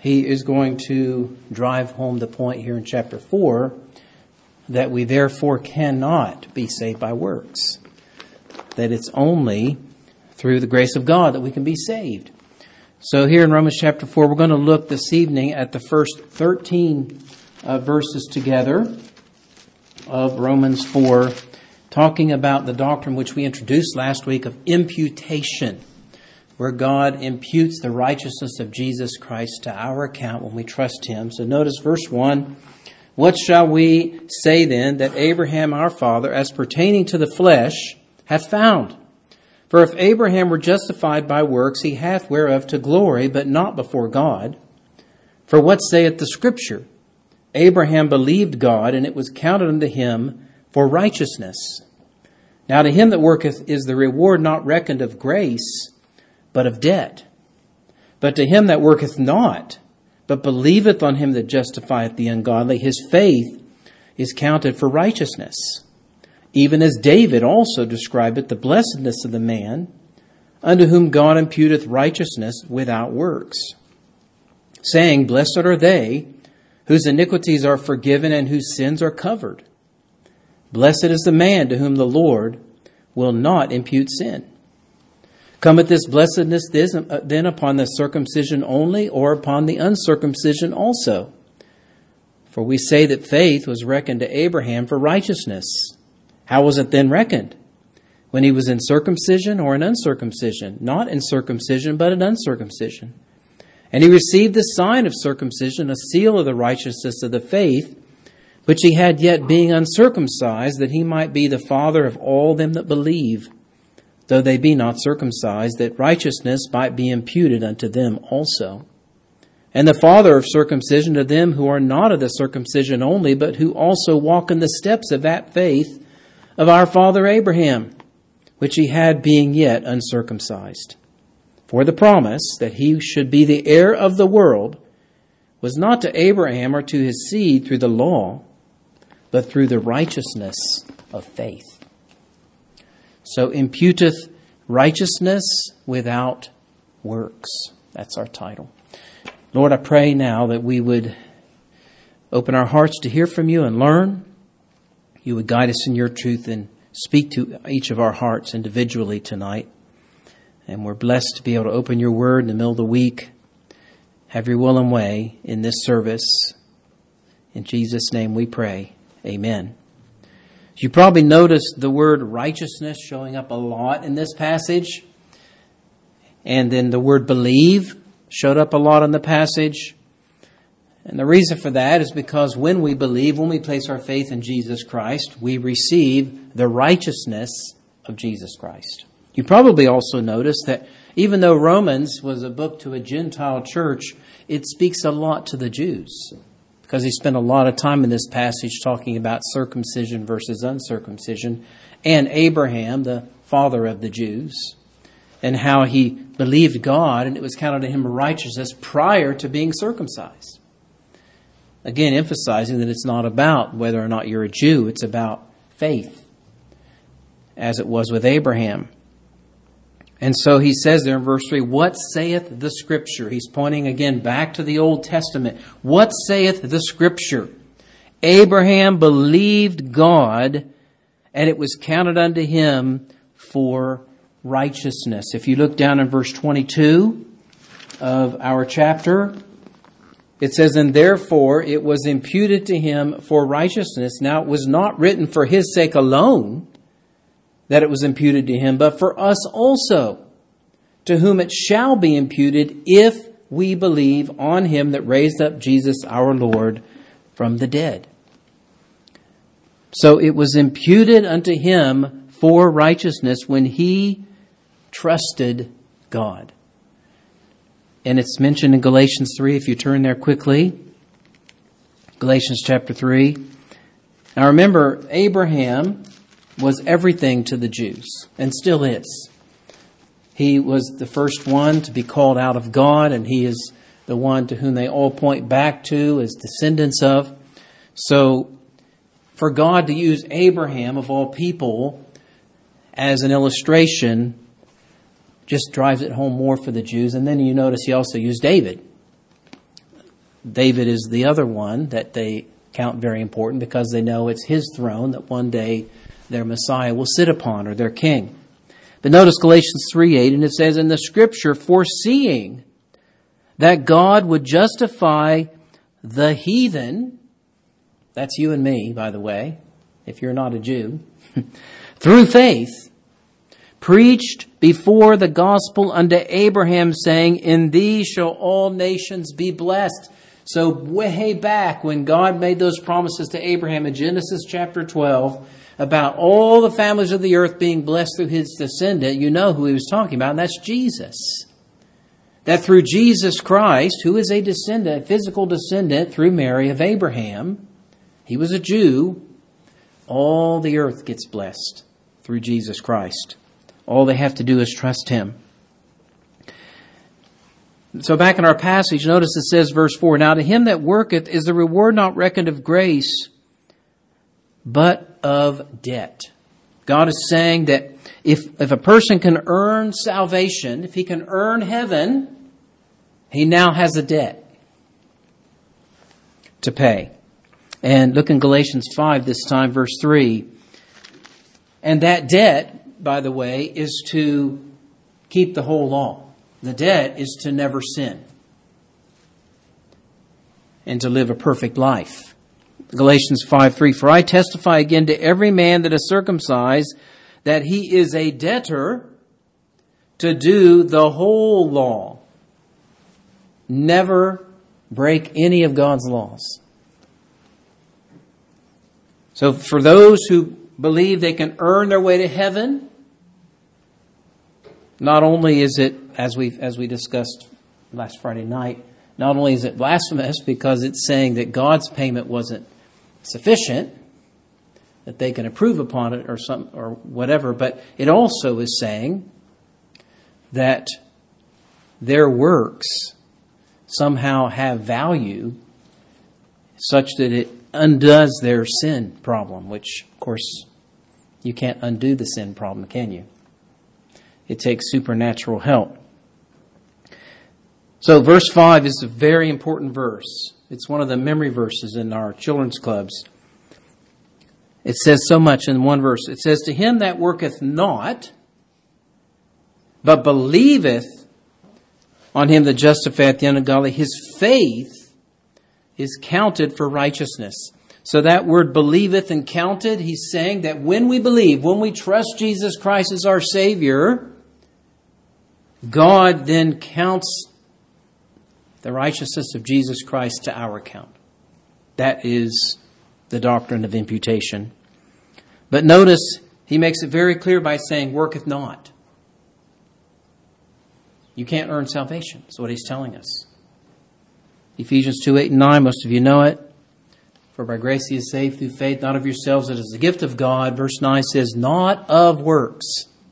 he is going to drive home the point here in chapter 4 that we therefore cannot be saved by works. That it's only through the grace of God that we can be saved. So here in Romans chapter 4, we're going to look this evening at the first 13 verses together of Romans 4, talking about the doctrine which we introduced last week of imputation, where God imputes the righteousness of Jesus Christ to our account when we trust Him. So notice verse 1, "What shall we say then that Abraham our father, as pertaining to the flesh, hath found? For if Abraham were justified by works, he hath whereof to glory, but not before God. For what saith the Scripture? Abraham believed God, and it was counted unto him for righteousness. Now to him that worketh is the reward not reckoned of grace, but of debt. But to him that worketh not, but believeth on him that justifieth the ungodly, his faith is counted for righteousness. Even as David also describeth the blessedness of the man, unto whom God imputeth righteousness without works, saying, Blessed are they whose iniquities are forgiven and whose sins are covered. Blessed is the man to whom the Lord will not impute sin. Cometh this blessedness then upon the circumcision only, or upon the uncircumcision also? For we say that faith was reckoned to Abraham for righteousness. How was it then reckoned? When he was in circumcision or in uncircumcision? Not in circumcision, but in uncircumcision. And he received the sign of circumcision, a seal of the righteousness of the faith, which he had yet being uncircumcised, that he might be the father of all them that believe, though they be not circumcised, that righteousness might be imputed unto them also. And the father of circumcision to them who are not of the circumcision only, but who also walk in the steps of that faith of our father Abraham, which he had being yet uncircumcised. For the promise that he should be the heir of the world was not to Abraham or to his seed through the law, but through the righteousness of faith. So imputeth righteousness without works. That's our title. Lord, I pray now that we would open our hearts to hear from you and learn. You would guide us in your truth and speak to each of our hearts individually tonight. And we're blessed to be able to open your word in the middle of the week. Have your will and way in this service. In Jesus' name we pray. Amen. You probably noticed the word righteousness showing up a lot in this passage. And then the word believe showed up a lot in the passage. And the reason for that is because when we believe, when we place our faith in Jesus Christ, we receive the righteousness of Jesus Christ. You probably also noticed that even though Romans was a book to a Gentile church, it speaks a lot to the Jews, because he spent a lot of time in this passage talking about circumcision versus uncircumcision, and Abraham, the father of the Jews, and how he believed God and it was counted to him righteousness prior to being circumcised. Again, emphasizing that it's not about whether or not you're a Jew, it's about faith, as it was with Abraham. And so he says there in verse 3, What saith the Scripture? He's pointing again back to the Old Testament. What saith the Scripture? Abraham believed God, and it was counted unto him for righteousness. If you look down in verse 22 of our chapter, it says, And therefore it was imputed to him for righteousness. Now it was not written for his sake alone that it was imputed to him, but for us also, to whom it shall be imputed if we believe on him that raised up Jesus our Lord from the dead. So it was imputed unto him for righteousness when he trusted God. And it's mentioned in Galatians 3, if you turn there quickly. Galatians chapter 3. Now remember, Abraham was everything to the Jews, and still is. He was the first one to be called out of God, and he is the one to whom they all point back to as descendants of. So for God to use Abraham, of all people, as an illustration just drives it home more for the Jews. And then you notice he also used David. David is the other one that they count very important because they know it's his throne that one day their Messiah will sit upon, or their king. But notice Galatians 3:8, and it says, in the Scripture, foreseeing that God would justify the heathen, that's you and me, by the way, if you're not a Jew, through faith, preached before the gospel unto Abraham, saying, in thee shall all nations be blessed. So way back when God made those promises to Abraham in Genesis chapter 12 about all the families of the earth being blessed through his descendant, you know who he was talking about, and that's Jesus. That through Jesus Christ, who is a descendant, a physical descendant through Mary of Abraham, he was a Jew, all the earth gets blessed through Jesus Christ. All they have to do is trust him. So back in our passage, notice it says, verse 4, now to him that worketh is the reward not reckoned of grace, but of debt. God is saying that if a person can earn salvation, if he can earn heaven, he now has a debt to pay. And look in Galatians 5 this time, verse 3. And that debt, by the way, is to keep the whole law. The debt is to never sin and to live a perfect life. Galatians 5:3, for I testify again to every man that is circumcised that he is a debtor to do the whole law. Never break any of God's laws. So for those who believe they can earn their way to heaven, not only is it, as we discussed last Friday night, not only is it blasphemous because it's saying that God's payment wasn't sufficient, that they can improve upon it or whatever, but it also is saying that their works somehow have value such that it undoes their sin problem, which, of course, you can't undo the sin problem, can you? It takes supernatural help. So verse 5 is a very important verse. It's one of the memory verses in our children's clubs. It says so much in one verse. It says, to him that worketh not, but believeth on him that justifieth the ungodly, his faith is counted for righteousness. So that word believeth and counted, he's saying that when we believe, when we trust Jesus Christ as our Savior, God then counts the righteousness of Jesus Christ to our account. That is the doctrine of imputation. But notice, he makes it very clear by saying, worketh not. You can't earn salvation. That's what he's telling us. Ephesians 2:8-9, most of you know it. For by grace he is saved through faith, not of yourselves, it is the gift of God. Verse 9 says, not of works.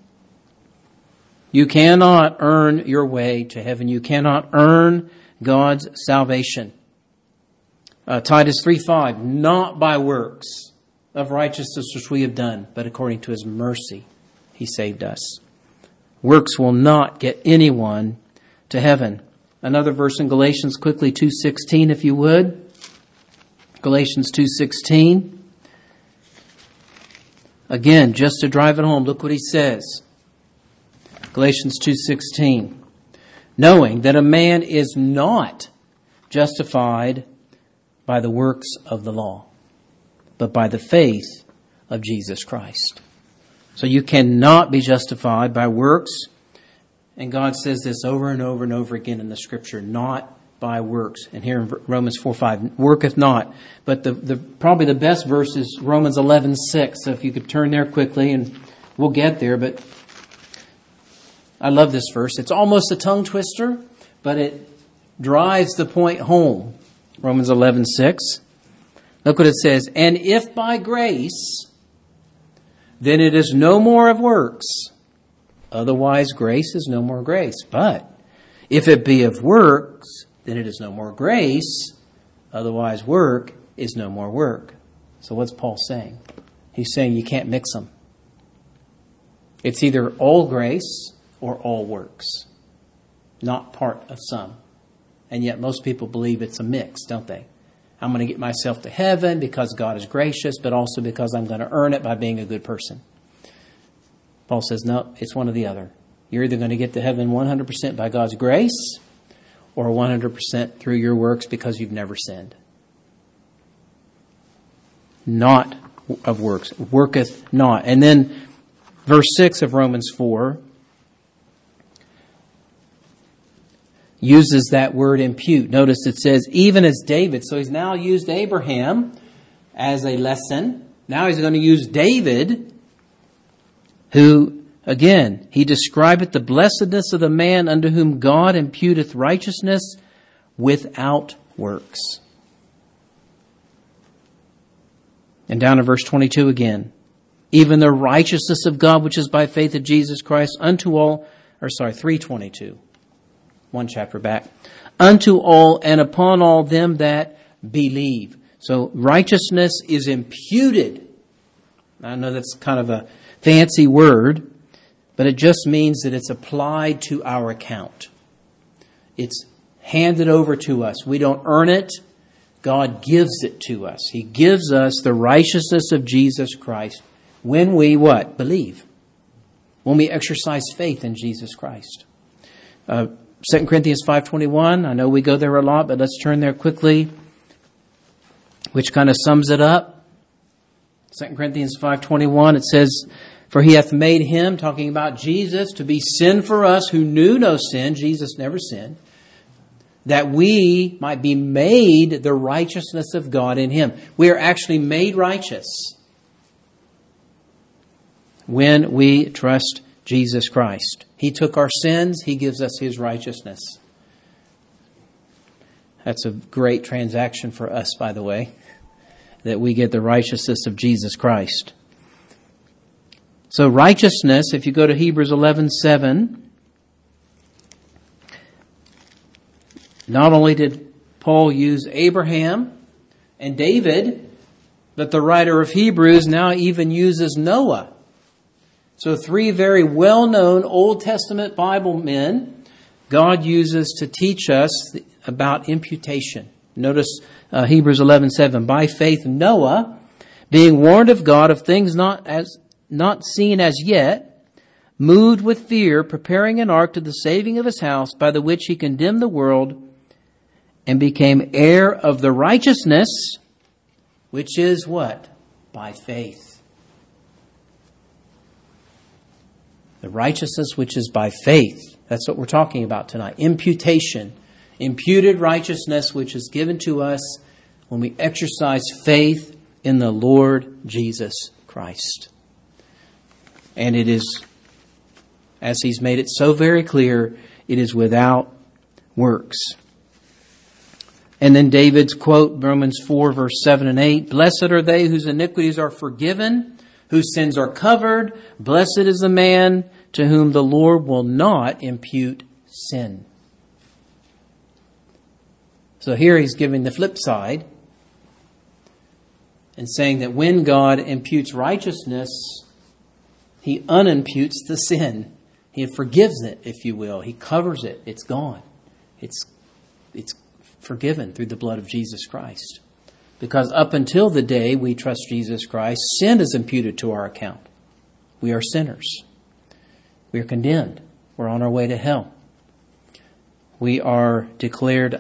You cannot earn your way to heaven. You cannot earn God's salvation. Titus 3:5, not by works of righteousness which we have done, but according to his mercy he saved us. Works will not get anyone to heaven. Another verse in Galatians, quickly, 2:16, if you would. Galatians 2:16. Again, just to drive it home, look what he says. Galatians 2:16. Knowing that a man is not justified by the works of the law, but by the faith of Jesus Christ. So you cannot be justified by works. And God says this over and over and over again in the Scripture, not by works. And here in Romans 4:5, worketh not. But the probably the best verse is Romans 11:6. So if you could turn there quickly, and we'll get there. But I love this verse. It's almost a tongue twister, but it drives the point home. Romans 11:6. Look what it says. And if by grace, then it is no more of works. Otherwise, grace is no more grace. But if it be of works, then it is no more grace. Otherwise, work is no more work. So what's Paul saying? He's saying you can't mix them. It's either all grace or all works, not part of some. And yet most people believe it's a mix, don't they? I'm going to get myself to heaven because God is gracious, but also because I'm going to earn it by being a good person. Paul says, no, it's one or the other. You're either going to get to heaven 100% by God's grace or 100% through your works because you've never sinned. Not of works. Worketh not. And then verse 6 of Romans 4 uses that word impute. Notice it says, even as David. So he's now used Abraham as a lesson. Now he's going to use David, who, again, he describeth the blessedness of the man unto whom God imputeth righteousness without works. And down in verse 22 again. Even the righteousness of God, which is by faith of Jesus Christ, unto all, 3:22. One chapter back. Unto all and upon all them that believe. So righteousness is imputed. I know that's kind of a fancy word, but it just means that it's applied to our account. It's handed over to us. We don't earn it. God gives it to us. He gives us the righteousness of Jesus Christ when we what? Believe. When we exercise faith in Jesus Christ. 2 Corinthians 5:21. I know we go there a lot, but let's turn there quickly, which kind of sums it up. 2 Corinthians 5:21, it says, for he hath made him, talking about Jesus, to be sin for us who knew no sin. Jesus never sinned. That we might be made the righteousness of God in him. We are actually made righteous when we trust Jesus Christ. He took our sins. He gives us his righteousness. That's a great transaction for us, by the way, that we get the righteousness of Jesus Christ. So righteousness, if you go to Hebrews 11:7, not only did Paul use Abraham and David, but the writer of Hebrews now even uses Noah. So three very well-known Old Testament Bible men God uses to teach us about imputation. Notice Hebrews 11:7. By faith Noah, being warned of God of things not seen as yet, moved with fear, preparing an ark to the saving of his house, by the which he condemned the world, and became heir of the righteousness, which is what? By faith. The righteousness which is by faith. That's what we're talking about tonight. Imputation. Imputed righteousness which is given to us when we exercise faith in the Lord Jesus Christ. And it is, as he's made it so very clear, it is without works. And then David's quote, Romans 4, verse 7 and 8, blessed are they whose iniquities are forgiven, whose sins are covered. Blessed is the man to whom the Lord will not impute sin. So here he's giving the flip side and saying that when God imputes righteousness, he unimputes the sin. He forgives it, if you will. He covers it. It's gone. It's forgiven through the blood of Jesus Christ. Because up until the day we trust Jesus Christ, sin is imputed to our account. We are sinners. We are condemned. We're on our way to hell. We are declared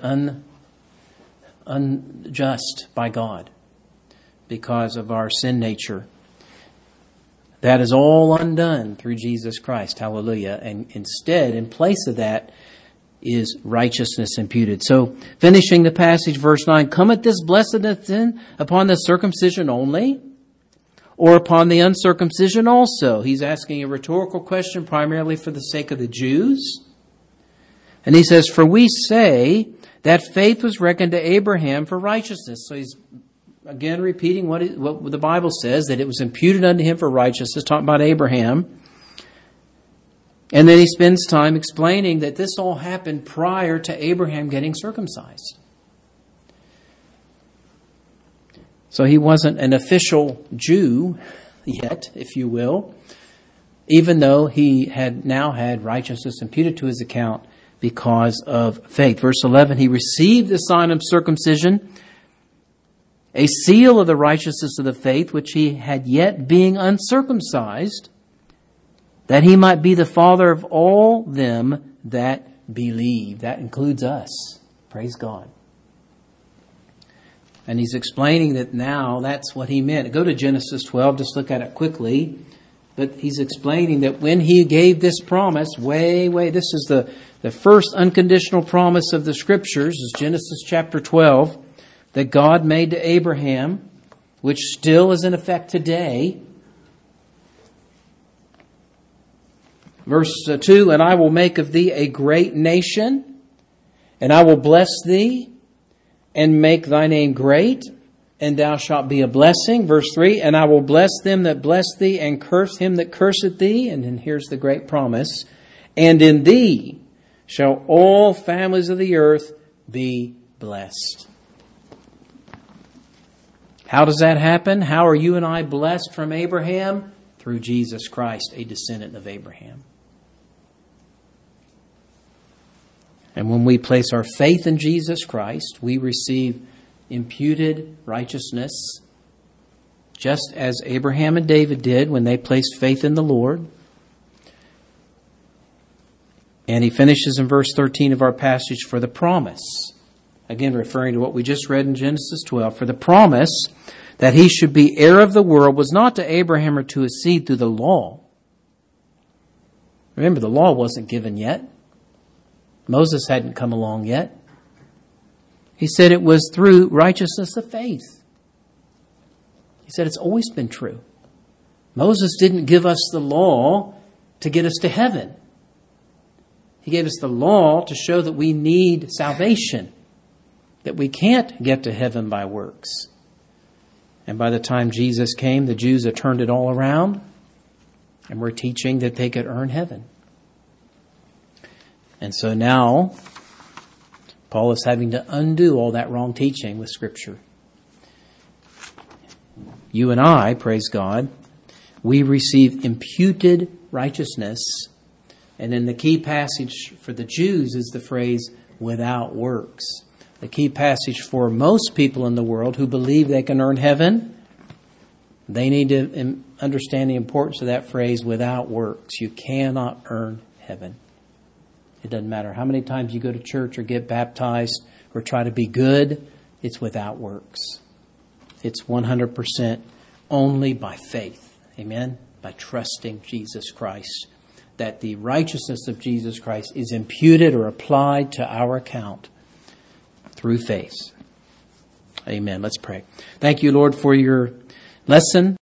unjust by God because of our sin nature. That is all undone through Jesus Christ. Hallelujah. And instead, in place of that, is righteousness imputed. So, finishing the passage, verse 9, cometh this blessedness then upon the circumcision only, or upon the uncircumcision also? He's asking a rhetorical question primarily for the sake of the Jews. And he says, for we say that faith was reckoned to Abraham for righteousness. So he's again repeating what the Bible says, that it was imputed unto him for righteousness, talking about Abraham. And then he spends time explaining that this all happened prior to Abraham getting circumcised. So he wasn't an official Jew yet, if you will, even though he had now had righteousness imputed to his account because of faith. Verse 11, he received the sign of circumcision, a seal of the righteousness of the faith, which he had yet being uncircumcised, that he might be the father of all them that believe. That includes us. Praise God. And he's explaining that now that's what he meant. Go to Genesis 12, just look at it quickly. But he's explaining that when he gave this promise, this is the first unconditional promise of the Scriptures, is Genesis chapter 12, that God made to Abraham, which still is in effect today. Verse 2, and I will make of thee a great nation, and I will bless thee, and make thy name great, and thou shalt be a blessing. Verse 3, and I will bless them that bless thee, and curse him that curseth thee. And then here's the great promise. And in thee shall all families of the earth be blessed. How does that happen? How are you and I blessed from Abraham? Through Jesus Christ, a descendant of Abraham. And when we place our faith in Jesus Christ, we receive imputed righteousness, just as Abraham and David did when they placed faith in the Lord. And he finishes in verse 13 of our passage, for the promise, again referring to what we just read in Genesis 12, for the promise that he should be heir of the world was not to Abraham or to his seed through the law. Remember, the law wasn't given yet. Moses hadn't come along yet. He said it was through righteousness of faith. He said it's always been true. Moses didn't give us the law to get us to heaven. He gave us the law to show that we need salvation, that we can't get to heaven by works. And by the time Jesus came, the Jews had turned it all around and were teaching that they could earn heaven. And so now, Paul is having to undo all that wrong teaching with Scripture. You and I, praise God, we receive imputed righteousness. And then the key passage for the Jews is the phrase, without works. The key passage for most people in the world who believe they can earn heaven, they need to understand the importance of that phrase, without works. You cannot earn heaven. It doesn't matter how many times you go to church or get baptized or try to be good, it's without works. It's 100% only by faith. Amen? By trusting Jesus Christ. That the righteousness of Jesus Christ is imputed or applied to our account through faith. Amen. Let's pray. Thank you, Lord, for your lesson.